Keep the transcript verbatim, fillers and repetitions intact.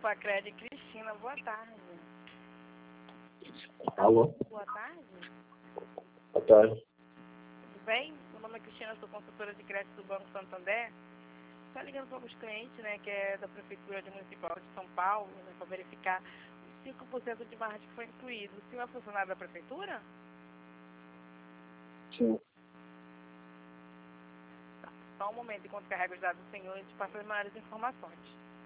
Facred, Cristina, boa tarde. Alô? Boa tarde. Boa tarde. Tudo bem? Meu nome é Cristina, sou consultora de crédito do Banco Santander. Está ligando para alguns clientes, né, que é da Prefeitura de Municipal de São Paulo, né, para verificar os cinco por cento de margem que foi incluído. O senhor é funcionário da Prefeitura? Sim. Tá. Só um momento, enquanto carrega os dados do senhor, a gente passa as maiores informações.